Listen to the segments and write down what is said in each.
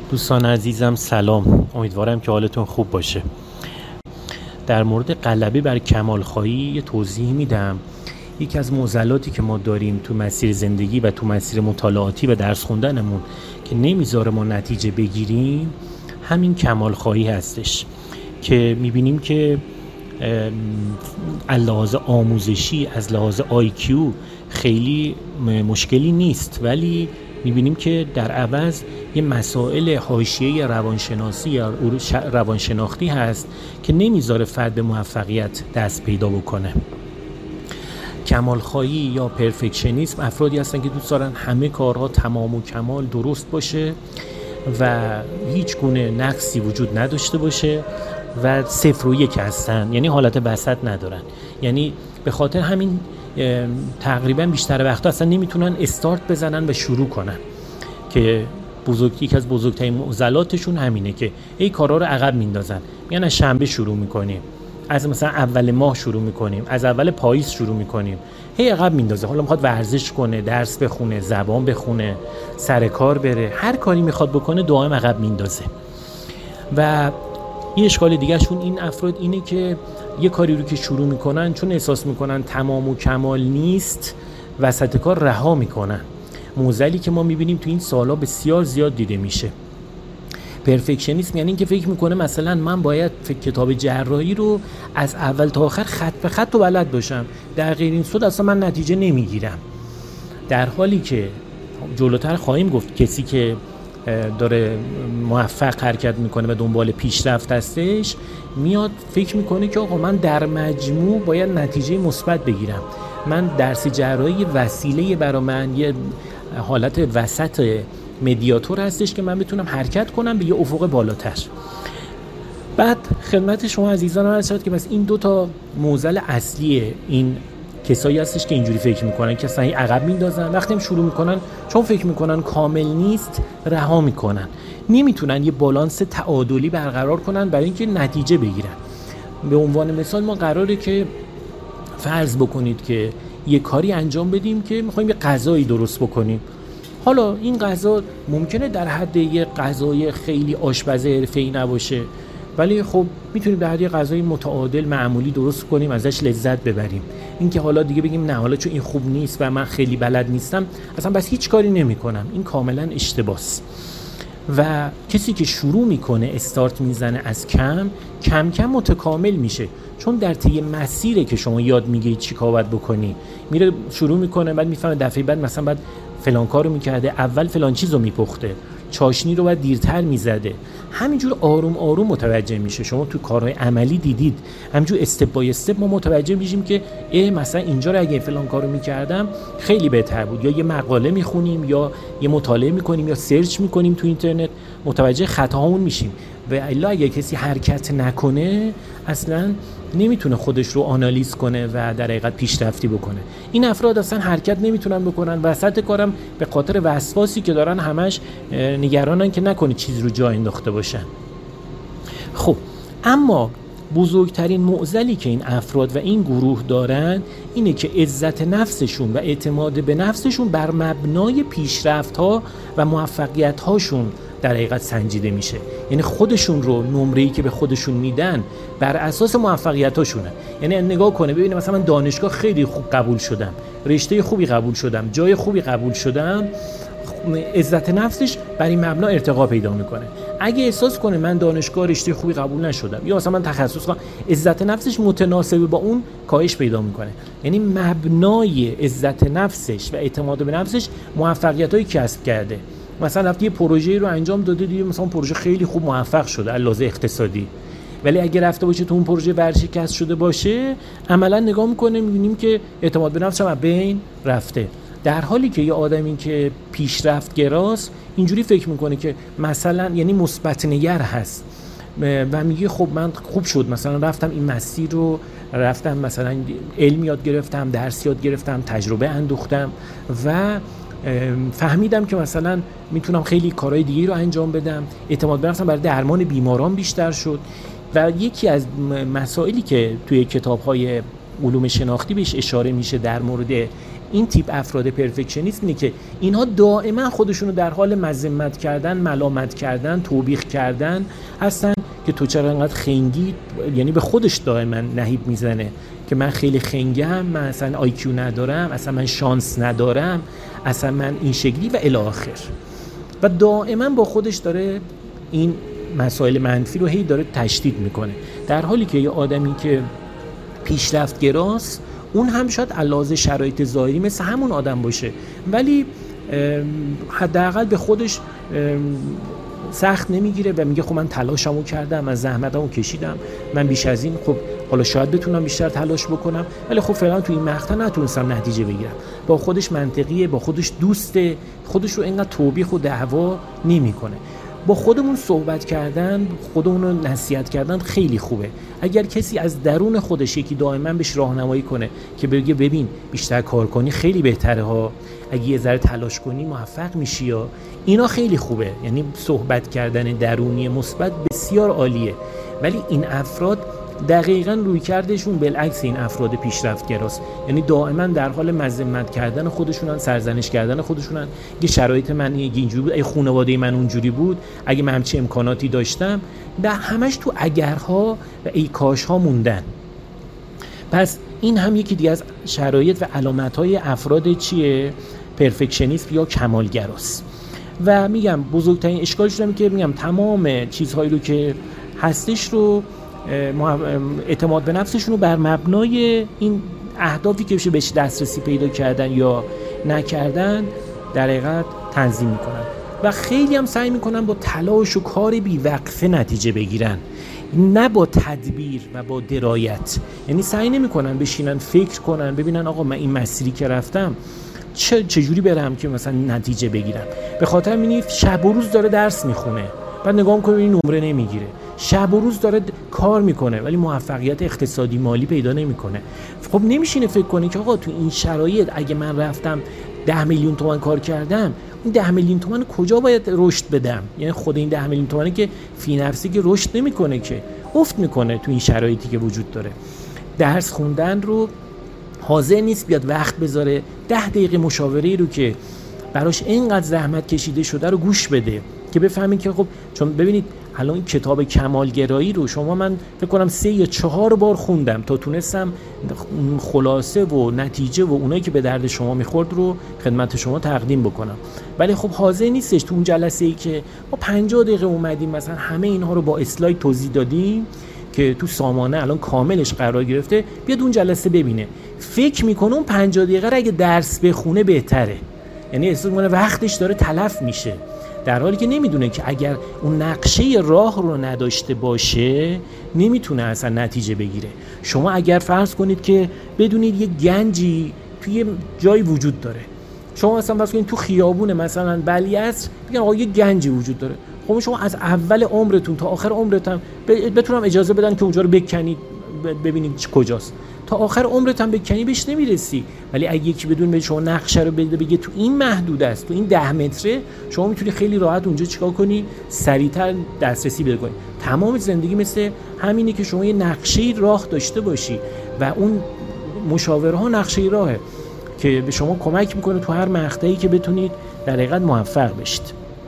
دوستان عزیزم سلام، امیدوارم که حالتون خوب باشه. در مورد غلبه بر کمال‌خواهی یه توضیح میدم. یکی از معضلاتی که ما داریم تو مسیر زندگی و تو مسیر مطالعاتی و درس خوندنمون که نمیذاره ما نتیجه بگیریم همین کمال‌خواهی هستش که میبینیم که از لحاظ آموزشی، از لحاظ IQ خیلی مشکلی نیست، ولی میبینیم که در عوض یه مسائل حاشیه روانشناسی یا روانشناختی هست که نمیذاره فرد به موفقیت دست پیدا بکنه. کمالخواهی یا پرفکشنیسم افرادی هستن که دوست دارن همه کارها تمام و کمال درست باشه و هیچ گونه نقصی وجود نداشته باشه و 0 و 1 هستن، یعنی حالت وسط ندارن. یعنی به خاطر همین تقریبا بیشتر وقتا اصلا نمیتونن استارت بزنن و شروع کنن که یکی از بزرگترین معضلاتشون همینه که ای کارا رو عقب میندازن، میگن از شنبه شروع میکنیم، از مثلا اول ماه شروع میکنیم، از اول پاییز شروع میکنیم، هی عقب میندازه. حالا میخواد ورزش کنه، درس بخونه، زبان بخونه، سر کار بره، هر کاری میخواد بکنه دائم عقب میندازه. و یه اشکال دیگه شون این افراد اینه که یه کاری رو که شروع میکنن چون احساس میکنن تمام و کمال نیست وسط کار رها میکنن. معضلی که ما میبینیم تو این سالا بسیار زیاد دیده میشه. پرفکشنیسم یعنی این که فکر میکنه مثلا من باید کتاب جراحی رو از اول تا آخر خط به خط و بلد باشم، در غیر این صورت اصلا من نتیجه نمیگیرم. در حالی که جلوتر خواهیم گفت کسی که داره موفق حرکت میکنه و دنبال پیشرفت هستش میاد فکر میکنه که آقا من در مجموع باید نتیجه مثبت بگیرم، من درس جراحی وسیله برای من یه حالت وسط مدیاتور هستش که من بتونم حرکت کنم به یه افق بالاتر. بعد خدمت شما عزیزان عرض شد که بس این 2 تا معضل اصلی این کسایی هستش که اینجوری فکر میکنن که اصلا عقب میندازن، وقتی هم شروع میکنن چون فکر میکنن کامل نیست رها میکنن، نمیتونن یه بالانس تعادلی برقرار کنن برای اینکه نتیجه بگیرن. به عنوان مثال ما قراره که فرض بکنید که یه کاری انجام بدیم که میخوایم یه غذایی درست بکنیم. حالا این غذا ممکنه در حد یه غذای خیلی آشپز حرفه‌ای نباشه، ولی خب میتونیم در حد یه غذای متعادل معمولی درست کنیم، ازش لذت ببریم. این که حالا دیگه بگیم نه حالا چون این خوب نیست و من خیلی بلد نیستم اصلا بس هیچ کاری نمی‌کنم، این کاملا اشتباهه. و کسی که شروع میکنه استارت میزنه از کم کم متکامل میشه، چون در طی مسیره که شما یاد میگیرید چی کار باید بکنی، میره شروع میکنه، بعد میفهمه دفعه بعد مثلا بعد فلان کارو میکرده، اول فلان چیزو میپخته، چاشنی رو بعد دیرتر میزده. همینجور آروم آروم متوجه میشه. شما تو کارهای عملی دیدید همینجور استپ بای استپ ما متوجه میشیم که مثلا اینجا رو اگه فلان کارو میکردم خیلی بهتر بود، یا یه مقاله میخونیم یا یه مطالعه میکنیم یا سرچ میکنیم تو اینترنت، متوجه خطاهامون میشیم. و الا اگه کسی حرکت نکنه اصلا نمیتونه خودش رو آنالیز کنه و در حقیقت پیشرفتی بکنه. این افراد اصلا حرکت نمیتونن بکنن، وسط کارم به خاطر وسواسی که دارن همش نگرانن که نکنه چیز رو جا انداخته باشن. خب اما بزرگترین معضلی که این افراد و این گروه دارن اینه که عزت نفسشون و اعتماد به نفسشون بر مبنای پیشرفت‌ها و موفقیت‌هاشون در حقیقت سنجیده میشه. یعنی خودشون رو نمره‌ای که به خودشون میدن بر اساس موفقیتاشونه. یعنی نگاه کنه ببینه مثلا من دانشگاه خیلی خوب قبول شدم، رشته خوبی قبول شدم، جای خوبی قبول شدم، عزت نفسش بر این مبنا ارتقا پیدا میکنه. اگه احساس کنه من دانشگاه رشته خوبی قبول نشدم یا مثلا من تخصص کنم، عزت نفسش متناسب با اون کاهش پیدا میکنه. یعنی مبنای عزت نفسش و اعتماد به نفسش موفقیتایی کسب کرده. مثلا رفت یه پروژه‌ای رو انجام داده دیگه، مثلا پروژه خیلی خوب موفق شده علاوه اقتصادی، ولی اگه رفته باشه تو اون پروژه ورشکست شده باشه، عملا نگاه میکنه میبینیم که اعتماد به نفسش هم بین رفته. در حالی که یه آدمی که پیشرفت گراست اینجوری فکر میکنه که مثلا یعنی مثبت نگر هست و میگه خب من خوب شد مثلا رفتم این مسیر رو رفتم، مثلا علم یاد گرفتم، درس یاد گرفتم، تجربه اندوختم و فهمیدم که مثلا میتونم خیلی کارهای دیگه رو انجام بدم، اعتماد به نفسم برای درمان بیماران بیشتر شد. و یکی از مسائلی که توی کتاب‌های علوم شناختی بهش اشاره میشه در مورد این تیپ افراد پرفکشنیست اینه که اینها دائما خودشونو در حال مذمت کردن، ملامت کردن، توبیخ کردن هستن که تو چرا انقدر خنگی، یعنی به خودش دائما نهیب میزنه که من خیلی خنگم، من اصلا آیکیو ندارم، اصلا من شانس ندارم، اصلا من این شکلی و الی آخر. و دائما با خودش داره این مسائل منفی رو هی داره تشدید میکنه، در حالی که یه آدمی که پیشرفت گراست اون هم شاید علاوه شرایط ظاهری مثل همون آدم باشه، ولی حداقل به خودش سخت نمیگیره و میگه خب من تلاشمو کردم، من زحمتمو کشیدم، من بیش از این خب حالا شاید بتونم بیشتر تلاش بکنم، ولی خب فعلا تو این مقطع نتونستم نتیجه بگیرم. با خودش منطقیه، با خودش دوسته، خودش رو اینقدر توبیخ و دعوا نمیکنه. با خودمون صحبت کردن، خودمون رو نصیحت کردن خیلی خوبه. اگر کسی از درون خودش یکی دائما بهش راهنمایی کنه که بگه ببین بیشتر کار کنی خیلی بهتره ها، اگه یه ذره تلاش کنی موفق میشی، یا اینا خیلی خوبه. یعنی صحبت کردن درونی مثبت بسیار عالیه. ولی این افراد دقیقاً رویکردشون بالعکس این افراد پیشرفتگراست، یعنی دائما در حال مذمت کردن خودشونن، سرزنش کردن خودشونن. اگه شرایط من اینجوری بود، اگه خانواده من اونجوری بود، اگه من همچین امکاناتی داشتم، همش تو اگرها و ای کاشها موندن. پس این هم یکی دیگه از شرایط و علامت‌های افراد چیه؟ پرفکشنیسم یا کمالگراست. و میگم بزرگترین اشکالش اینه که میگم تمام چیزهایی رو که هستش رو اعتماد به نفسشون رو بر مبنای این اهدافی که بشه بهش دسترسی پیدا کردن یا نکردن در حقیقت تنظیم میکنن و خیلی هم سعی میکنن با تلاش و کار بیوقفه نتیجه بگیرن، نه با تدبیر و با درایت. یعنی سعی نمیکنن بشینن فکر کنن ببینن آقا من این مسیری که رفتم چجوری برم که مثلا نتیجه بگیرم. به خاطر اینی شب و روز داره درس میخونه، بعد نگاه میکنه این نمره نمیگیره، شب و روز داره کار میکنه ولی موفقیت اقتصادی مالی پیدا نمیکنه. خب نمیشینه فکر کنه که آقا تو این شرایط اگه من رفتم 10 میلیون تومان کار کردم، این 10 میلیون تومان کجا باید رشد بدم؟ یعنی خود این 10 میلیون تومانی که فی نفسی که رشد نمیکنه، که افت میکنه تو این شرایطی که وجود داره. درس خوندن رو حاضر نیست بیاد وقت بذاره 10 دقیقه مشاوره‌ای رو که براش اینقدر زحمت کشیده شده رو گوش بده که بفهمید که خب چون ببینید الان این کتاب کمالگرایی رو شما من فکر کنم 3 یا 4 بار خوندم تا تونستم خلاصه و نتیجه و اونایی که به درد شما میخورد رو خدمت شما تقدیم بکنم. ولی خب حاضر نیستش تو اون جلسه‌ای که ما 50 دقیقه اومدیم مثلا همه اینها رو با اسلاید توضیح دادیم که تو سامانه الان کاملش قرار گرفته، بیاد اون جلسه ببینه، فکر میکنه اون 50 دقیقه رو اگه درس بخونه بهتره، یعنی احساس میکنه وقتش داره تلف میشه، در حالی که نمیدونه که اگر اون نقشه راه رو نداشته باشه نمیتونه اصلا نتیجه بگیره. شما اگر فرض کنید که بدونید یه گنجی توی جایی وجود داره، شما مثلا فرض کنید تو خیابون مثلا بلیعصر میگن آقا یه گنجی وجود داره، خب شما از اول عمرتون تا آخر عمرتون بتونم اجازه بدن که اونجا رو بکنید ببینید کجاست، تا آخر عمرت هم بکنی بهش نمیرسی. ولی اگه یکی بدون به شما نقشه رو بده بگه تو این محدود است، تو این 10 متره، شما میتونی خیلی راحت اونجا چیکار کنی؟ سریعتر دسترسی پیدا کنی. تمام زندگی مثل همینه که شما یه نقشه راه داشته باشی و اون مشاوره ها نقشه راهه که به شما کمک میکنه تو هر مقطعی که بتونید در حقیقت موفق بشید.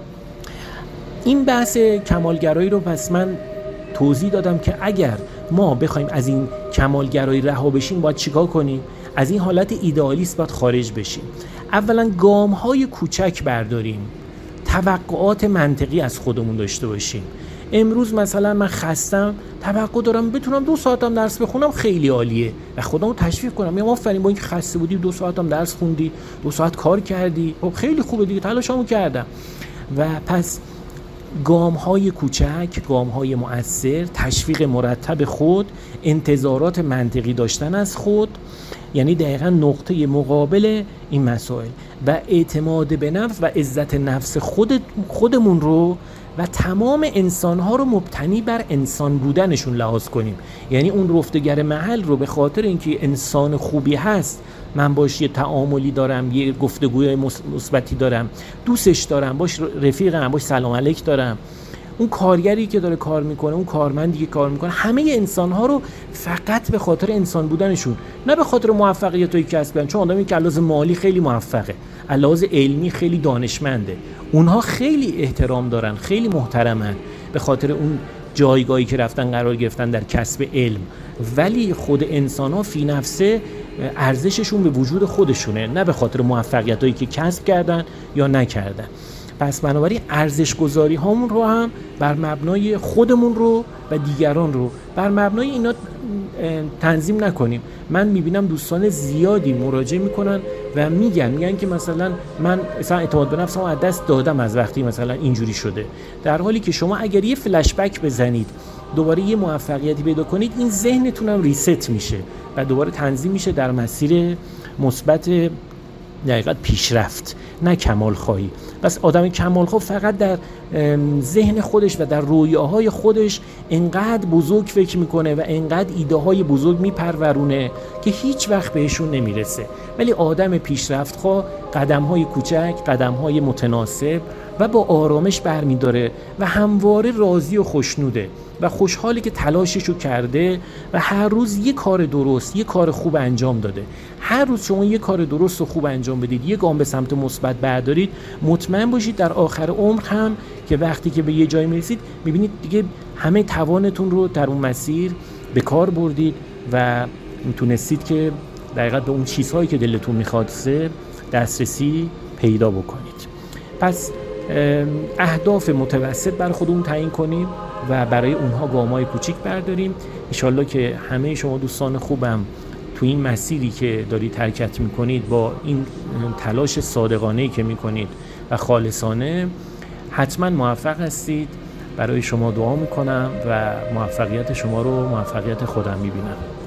این بحث کمالگرایی رو پس من توضیح دادم که اگر ما بخوایم از این کمالگرایی رها بشیم باید چیکار کنیم؟ از این حالت ایدئالیست باید خارج بشیم. اولا گام‌های کوچک برداریم، توقعات منطقی از خودمون داشته باشیم. امروز مثلا من خستم، توقع دارم بتونم 2 ساعتم درس بخونم، خیلی عالیه و خودمو تشویق کنم، میگم آفرین با اینکه خسته بودی 2 ساعتم درس خوندی، 2 ساعت کار کردی، خب خیلی خوبه دیگه، تلاشمو کردم. و پس گام‌های کوچک، گام‌های مؤثر، تشویق مرتب خود، انتظارات منطقی داشتن از خود، یعنی دقیقاً نقطه مقابل این مسائل، و اعتماد به نفس و عزت نفس خودمون رو و تمام انسان‌ها رو مبتنی بر انسان بودنشون لحاظ کنیم. یعنی اون رفتگر محل رو به خاطر اینکه انسان خوبی هست، من باش یه تعاملی دارم، یه گفتگوی مثبتی دارم، دوستش دارم، باش رفیقم، باش سلام علیک دارم، اون کارگری که داره کار میکنه، اون کارمندی که کار میکنه، همه انسان‌ها رو فقط به خاطر انسان بودنشون، نه به خاطر موفقیتایی که کسب کردن. چون آدمی که علاوه مالی خیلی موفقه، علاوه علمی خیلی دانشمنده، اونها خیلی احترام دارن، خیلی محترمن به خاطر اون جایگاهی که رفتن قرار گرفتن در کسب علم. ولی خود انسان‌ها فی نفسه ارزششون به وجود خودشونه، نه به خاطر موفقیتایی که کسب کردن یا نکردن. پس بنابراین ارزش گذاری هامون رو هم بر مبنای خودمون رو و دیگران رو بر مبنای اینا تنظیم نکنیم. من میبینم دوستان زیادی مراجعه میکنن و میگن که مثلا من اعتماد به نفسم از دست دادم از وقتی مثلا اینجوری شده، در حالی که شما اگر یه فلش بک بزنید، دوباره یه موفقیتی پیدا کنید، این ذهنتون هم ریست میشه و دوباره تنظیم میشه در مسیر مثبت دقیقاً پیشرفت، نه کمال خواهی. بس آدم کمال خواه فقط در ذهن خودش و در رویاهای خودش انقدر بزرگ فکر میکنه و انقدر ایده های بزرگ میپرورونه که هیچ وقت بهشون نمیرسه. ولی آدم پیشرفت خواه قدم های کوچک، قدم های متناسب و با آرامش برمیداره و همواره راضی و خوشنوده و خوشحالی که تلاششو کرده و هر روز یه کار درست، یه کار خوب انجام داده. هر روز شما یه کار درست و خوب انجام بدید، یه گام به سمت مثبت بردارید، مطمئن باشید در آخر عمر هم که وقتی که به یه جایی میرسید میبینید دیگه همه توانتون رو در اون مسیر به کار بردید و میتونستید که دقیقاً به اون چیزهایی که دلتون میخواد دسترسی پیدا بکنید. پس اهداف متوسط برای خودمون تعیین کنیم و برای اونها گام‌های کوچیک برداریم. انشالله که همه شما دوستان خوبم تو این مسیری که دارید حرکت میکنید با این تلاش صادقانه‌ای که میکنید و خالصانه حتما موفق هستید. برای شما دعا میکنم و موفقیت شما رو موفقیت خودم میبینم.